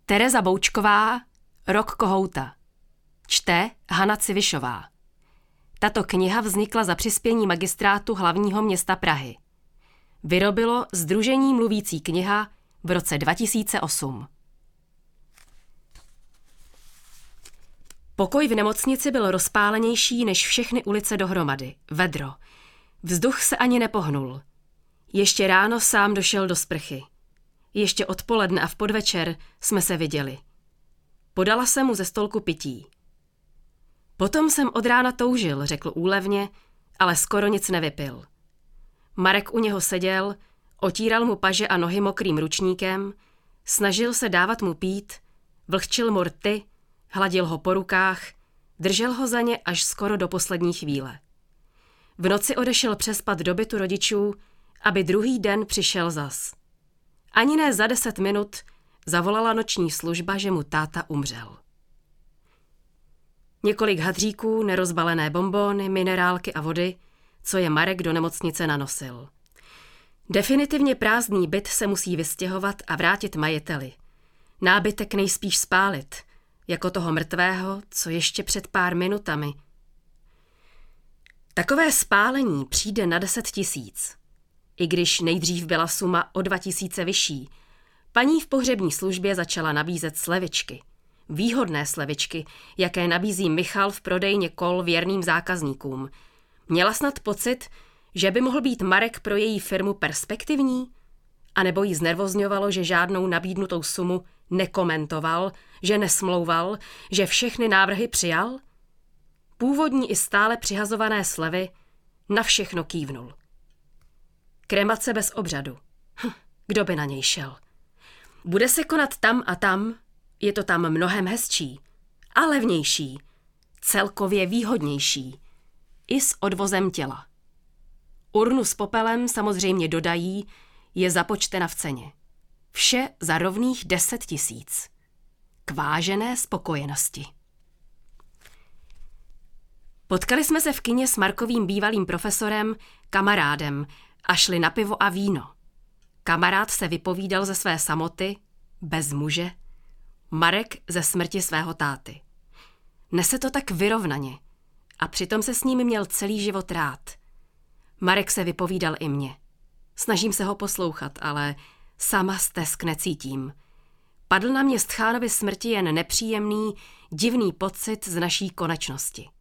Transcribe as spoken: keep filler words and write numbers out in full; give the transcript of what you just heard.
Tereza Boučková, Rok kohouta. Čte Hana Civišová. Tato kniha vznikla za přispění magistrátu hlavního města Prahy. Vyrobilo Sdružení Mluvící kniha v roce dva tisíce osm. Pokoj v nemocnici byl rozpálenější než všechny ulice dohromady. Vedro. Vzduch se ani nepohnul. Ještě ráno sám došel do sprchy. Ještě odpoledne a v podvečer jsme se viděli. Podala jsem mu ze stolku pití. Potom jsem od rána toužil, řekl úlevně, ale skoro nic nevypil. Marek u něho seděl, otíral mu paže a nohy mokrým ručníkem, snažil se dávat mu pít, vlhčil mu rty, hladil ho po rukách, držel ho za ně až skoro do poslední chvíle. V noci odešel přespat do bytu rodičů, aby druhý den přišel zas. Ani ne za deset minut zavolala noční služba, že mu táta umřel. Několik hadříků, nerozbalené bonbóny, minerálky a vody, co je Marek do nemocnice nanosil. Definitivně prázdný byt se musí vystěhovat a vrátit majiteli. Nábytek nejspíš spálit, jako toho mrtvého, co ještě před pár minutami. Takové spálení přijde na deset tisíc. I když nejdřív byla suma o dva tisíce vyšší, paní v pohřební službě začala nabízet slevičky. Výhodné slevičky, jaké nabízí Michal v prodejně kol věrným zákazníkům. Měla snad pocit, že by mohl být Marek pro její firmu perspektivní? A nebo jí znervozňovalo, že žádnou nabídnutou sumu nekomentoval, že nesmlouval, že všechny návrhy přijal? Původní i stále přihazované slevy na všechno kývnul. Kremace bez obřadu. Hm, kdo by na něj šel? Bude se konat tam a tam, je to tam mnohem hezčí a levnější, celkově výhodnější, i s odvozem těla. Urnu s popelem samozřejmě dodají, je započtena v ceně. Vše za rovných deset tisíc. K vážené spokojenosti. Potkali jsme se v kině s Markovým bývalým profesorem, kamarádem, a šli na pivo a víno. Kamarád se vypovídal ze své samoty, bez muže, Marek ze smrti svého táty. Nese to tak vyrovnaně a přitom se s ním měl celý život rád. Marek se vypovídal i mně. Snažím se ho poslouchat, ale sama stesk necítím. Padl na mě z Tchánovy smrti jen nepříjemný, divný pocit z naší konečnosti.